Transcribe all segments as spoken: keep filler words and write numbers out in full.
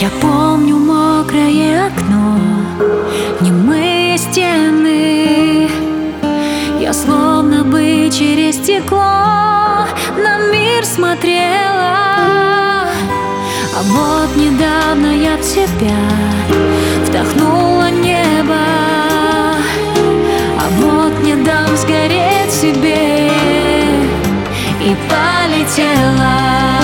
Я помню мокрое окно, немые стены. Я словно бы через стекло на мир смотрела. А вот недавно я в себя вдохнула небо. А вот не дам сгореть себе и полетела.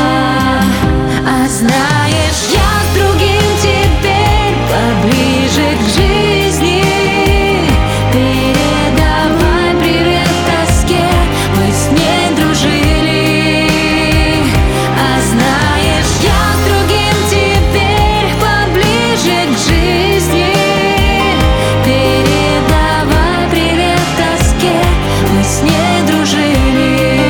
А знаешь, я с другим теперь поближе к жизни. Передавай привет тоске, мы с ней дружили. А знаешь, я с другим теперь поближе к жизни. Передавай привет тоске, мы с ней дружили.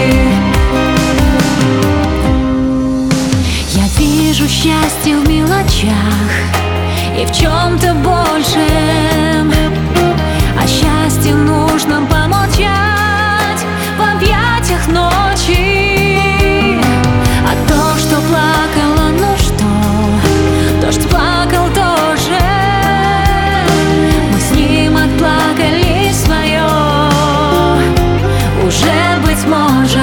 Я вижу счастье в мелочах и в чем-то большем. О счастье нужно помолчать в объятиях ночи. А то, что плакала, ну что, дождь плакал тоже. Мы с ним отплакали свое, уже быть может.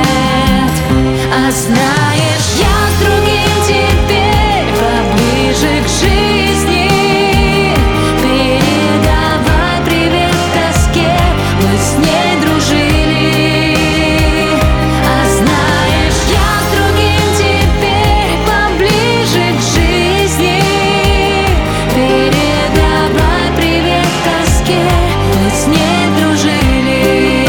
А знаешь, я с другим теперь поближе к жизни. Передавай привет тоске, мы с ней дружили. А знаешь, я с другим теперь поближе к жизни. Передавай привет тоске, мы с ней дружили.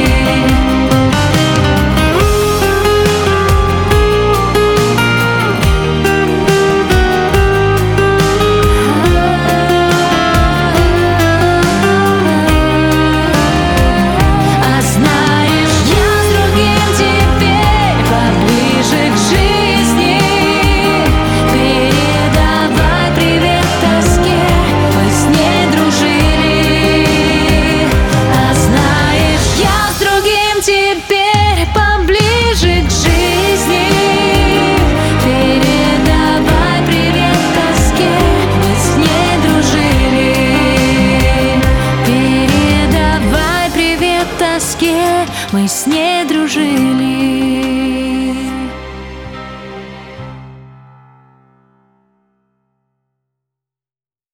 Теперь поближе к жизни. Передавай привет тоске, мы с ней дружили. Передавай привет тоске, мы с ней дружили.